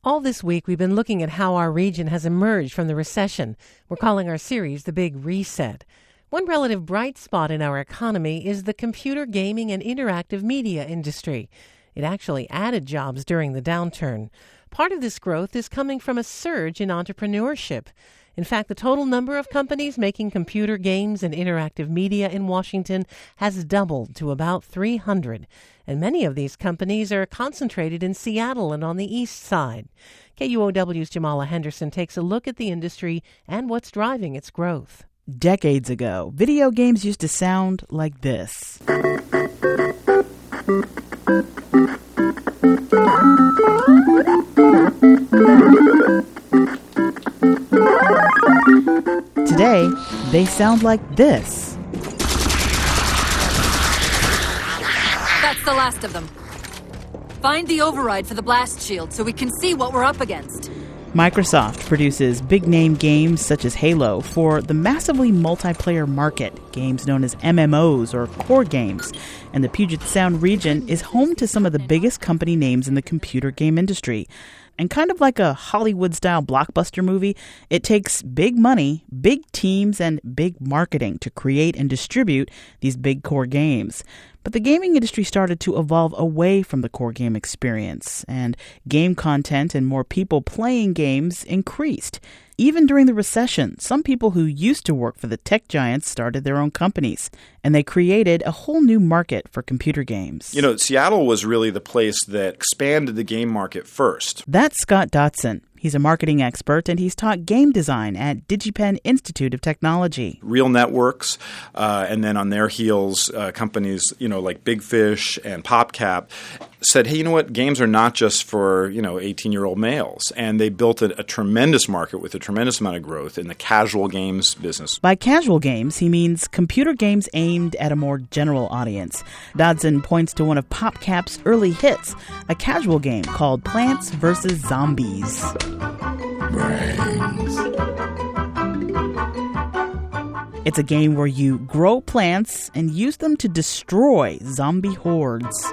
All this week, we've been looking at how our region has emerged from the recession. We're calling our series The Big Reset. One relative bright spot in our economy is the computer gaming and interactive media industry. It actually added jobs during the downturn. Part of this growth is coming from a surge in entrepreneurship. In fact, the total number of companies making computer games and interactive media in Washington has doubled to about 300. And many of these companies are concentrated in Seattle and on the east side. KUOW's Jamala Henderson takes a look at the industry and what's driving its growth. Decades ago, video games used to sound like this. Today, they sound like this. That's the last of them. Find the override for the blast shield so we can see what we're up against. Microsoft produces big-name games such as Halo for the massively multiplayer market, games known as MMOs or core games. And the Puget Sound region is home to some of the biggest company names in the computer game industry. And kind of like a Hollywood-style blockbuster movie, it takes big money, big teams, and big marketing to create and distribute these big core games. But the gaming industry started to evolve away from the core game experience, and game content and more people playing games increased. Even during the recession, some people who used to work for the tech giants started their own companies, and they created a whole new market for computer games. You know, Seattle was really the place that expanded the game market first. That's Scott Dotson. He's a marketing expert, and he's taught game design at DigiPen Institute of Technology. Real networks, and then on their heels, companies, like Big Fish and PopCap said, hey, you know what? Games are not just for, 18-year-old males. And they built a tremendous market with a tremendous amount of growth in the casual games business. By casual games, he means computer games aimed at a more general audience. Dodson points to one of PopCap's early hits, a casual game called Plants vs. Zombies. Brains. It's a game where you grow plants and use them to destroy zombie hordes.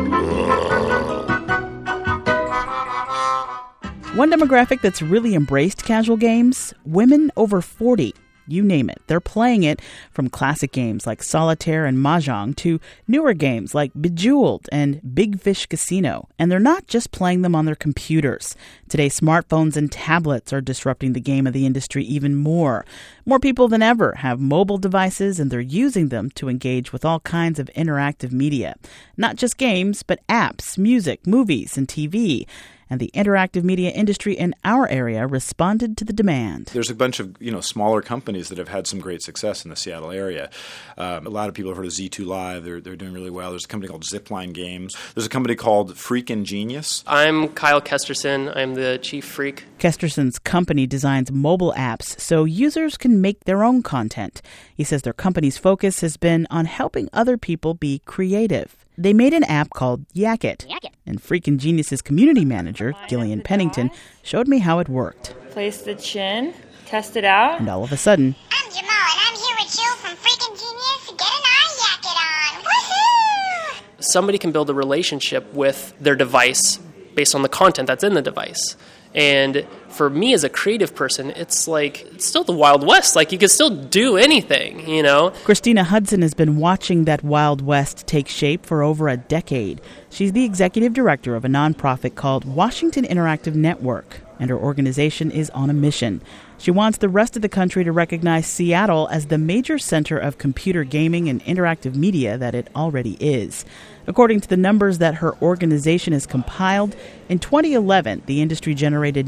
One demographic that's really embraced casual games, women over 40. You name it. They're playing it from classic games like Solitaire and Mahjong to newer games like Bejeweled and Big Fish Casino. And they're not just playing them on their computers. Today, smartphones and tablets are disrupting the game of the industry even more. More people than ever have mobile devices, and they're using them to engage with all kinds of interactive media. Not just games, but apps, music, movies, and TV. And the interactive media industry in our area responded to the demand. There's a bunch of smaller companies that have had some great success in the Seattle area. A lot of people have heard of Z2 Live. They're doing really well. There's a company called Zipline Games. There's a company called Freakin' Genius. I'm Kyle Kesterson. I'm the chief freak. Kesterson's company designs mobile apps so users can make their own content. He says their company's focus has been on helping other people be creative. They made an app called Yak It. And Freakin' Genius's community manager, Gillian Pennington, showed me how it worked. Place the chin, test it out. And all of a sudden, I'm Jamal, and I'm here with you from Freakin' Genius to get an eye Yak It on. Woohoo! Somebody can build a relationship with their device based on the content that's in the device. And for me as a creative person, it's still the Wild West. You can still do anything, Christina Hudson has been watching that Wild West take shape for over a decade. She's the executive director of a nonprofit called Washington Interactive Network, and her organization is on a mission. She wants the rest of the country to recognize Seattle as the major center of computer gaming and interactive media that it already is. According to the numbers that her organization has compiled, in 2011, the industry generated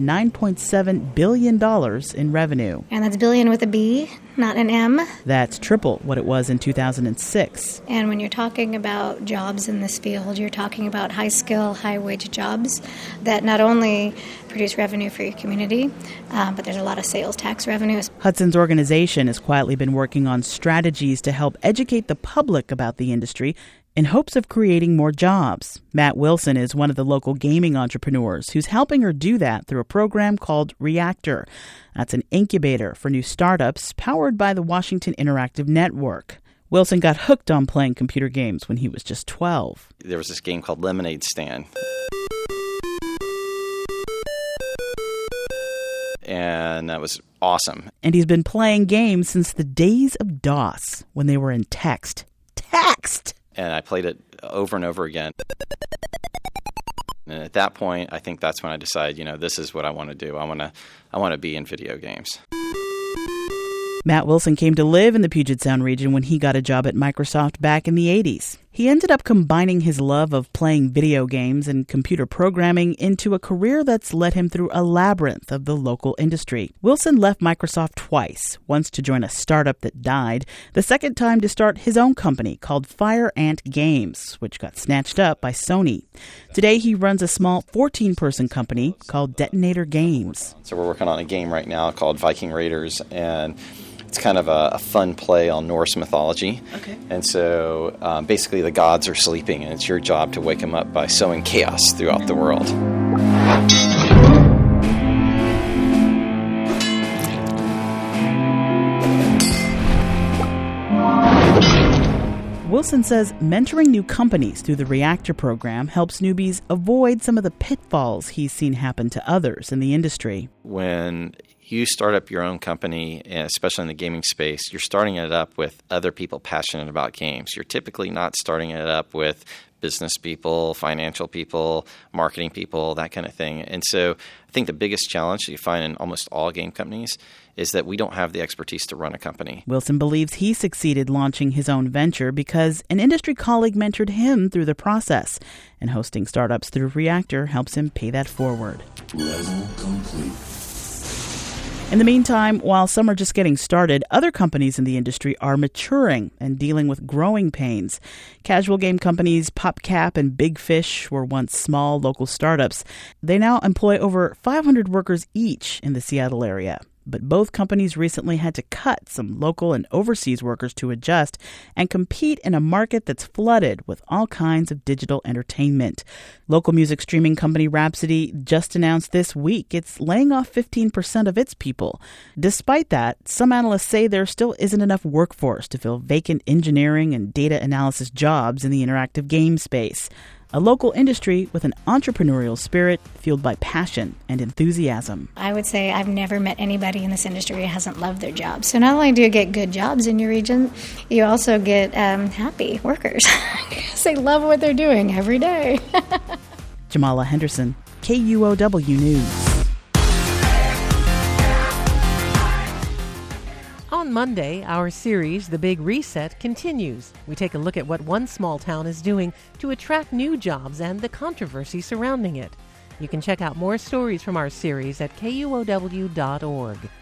$9.7 billion in revenue. And that's billion with a B, not an M. That's triple what it was in 2006. And when you're talking about jobs in this field, you're talking about high-skill, high-wage jobs that not only produce revenue for your community, but there's a lot of sales tax revenues. Hudson's organization has quietly been working on strategies to help educate the public about the industry in hopes of creating more jobs. Matt Wilson is one of the local gaming entrepreneurs who's helping her do that through a program called Reactor. That's an incubator for new startups powered by the Washington Interactive Network. Wilson got hooked on playing computer games when he was just 12. There was this game called Lemonade Stand. and that was awesome. And he's been playing games since the days of DOS, when they were in text. Text! And I played it over and over again. And at that point, I think that's when I decided, this is what I want to do. I want to be in video games. Matt Wilson came to live in the Puget Sound region when he got a job at Microsoft back in the 80s. He ended up combining his love of playing video games and computer programming into a career that's led him through a labyrinth of the local industry. Wilson left Microsoft twice, once to join a startup that died, the second time to start his own company called Fire Ant Games, which got snatched up by Sony. Today he runs a small 14-person company called Detonator Games. So we're working on a game right now called Viking Raiders, and it's kind of a fun play on Norse mythology. Okay. And so basically the gods are sleeping, and it's your job to wake them up by sowing chaos throughout the world. Wilson says mentoring new companies through the Reactor program helps newbies avoid some of the pitfalls he's seen happen to others in the industry. When you start up your own company, especially in the gaming space, you're starting it up with other people passionate about games. You're typically not starting it up with business people, financial people, marketing people, that kind of thing. And so I think the biggest challenge that you find in almost all game companies is that we don't have the expertise to run a company. Wilson believes he succeeded launching his own venture because an industry colleague mentored him through the process, and hosting startups through Reactor helps him pay that forward. Level complete. In the meantime, while some are just getting started, other companies in the industry are maturing and dealing with growing pains. Casual game companies PopCap and Big Fish were once small local startups. They now employ over 500 workers each in the Seattle area. But both companies recently had to cut some local and overseas workers to adjust and compete in a market that's flooded with all kinds of digital entertainment. Local music streaming company Rhapsody just announced this week it's laying off 15% of its people. Despite that, some analysts say there still isn't enough workforce to fill vacant engineering and data analysis jobs in the interactive game space. A local industry with an entrepreneurial spirit fueled by passion and enthusiasm. I would say I've never met anybody in this industry who hasn't loved their job. So not only do you get good jobs in your region, you also get happy workers because they love what they're doing every day. Jamala Henderson, KUOW News. On Monday, our series, The Big Reset, continues. We take a look at what one small town is doing to attract new jobs and the controversy surrounding it. You can check out more stories from our series at KUOW.org.